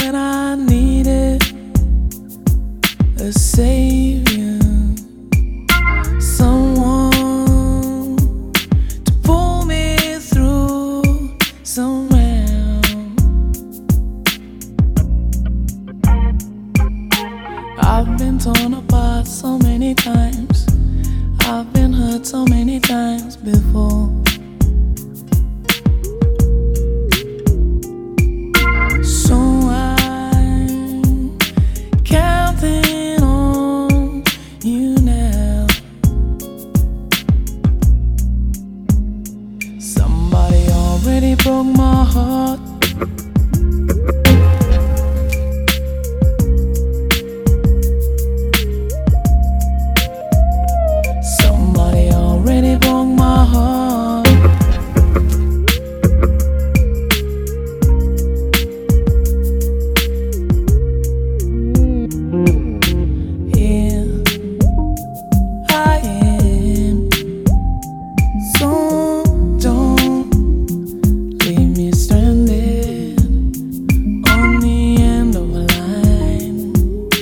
when I needed a savior, someone to pull me through somehow. I've been torn apart so many times, I've been hurt so many times before. So I'm counting on you now. Somebody already broke my heart. Somebody already broke my heart. Yeah, I am. So don't leave me stranded on the end of a line,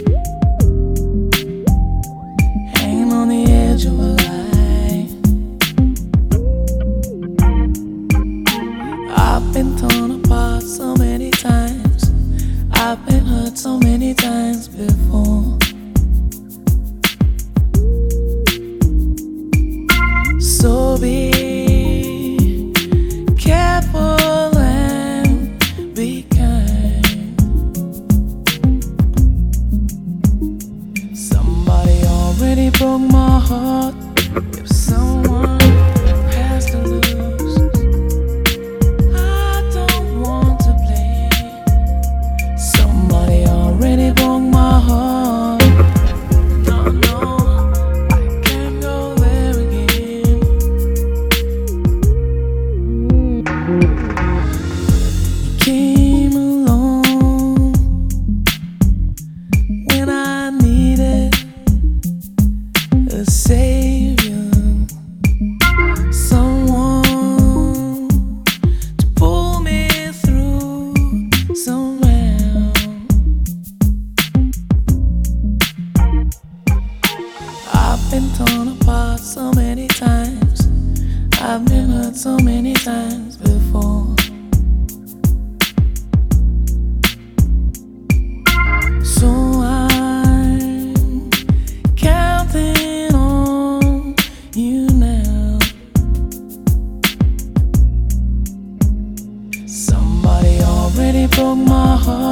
hanging on the edge of a lie. I've been torn apart so many times, I've been hurt so many times before. So be careful and be kind. Somebody already broke my heart. If someone has to lose, I don't want to play. Somebody already broke my heart. No, no, I can't go there again. You came along when I needed a savior, someone to pull me through somehow. I've been torn apart so many times, I've been hurt so many times before. So I'm counting on you now. Somebody already broke my heart.